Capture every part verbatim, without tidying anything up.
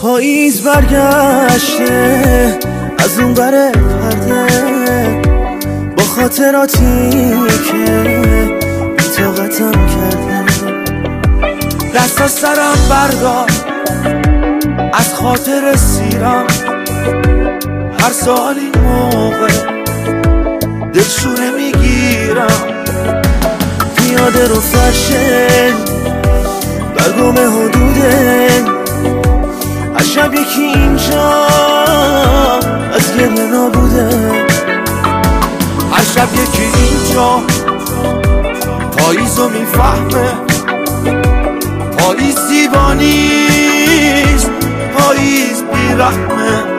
پاییز برگشته از اون بره پرده، با خاطراتی که بی‌طاقتم کرده. دست از سرم بردار از خاطر سیرم، هر سال این موقع دلشونه میگیرم. پیاده رو فرشه برگم حدوده، از شب یکی اینجا از گریه نابوده. هر شب یکی اینجا پاییزو میفهمه، پاییز دیوانیست، پاییز بیرحمه.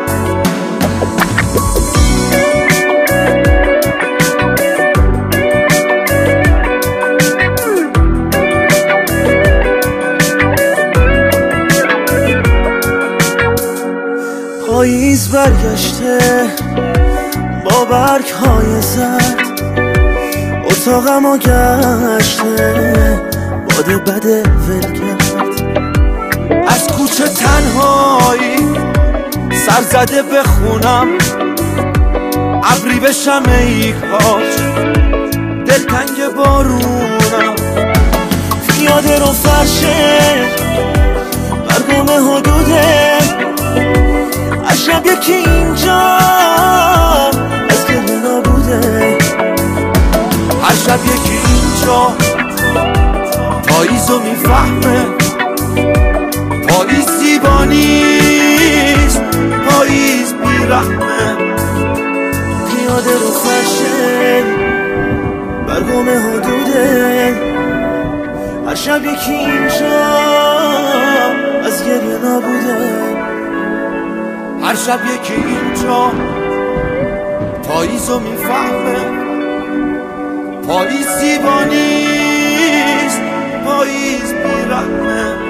پاییز برگشته با برگ های زرد، اتاقمو گشته باد بده ول کرد. از کوچه تنهایی سر زده بخونم، ابری بشم ای کاش دلتنگ بارونم. پیاده رو فرشه برگم حدوده، از شب یکی اینجا از گریه نابوده. هر شب یکی اینجا پاییزو میفهمه، پاییز دیوانیست، پاییز بیرحمه. پیاده رو فرشه برگم حدوده، هر شب یکی اینجا از گریه نابوده. هر شب یکی اینجا پاییزو میفهمه، پاییز دیوانیست، پاییز بیرحمه.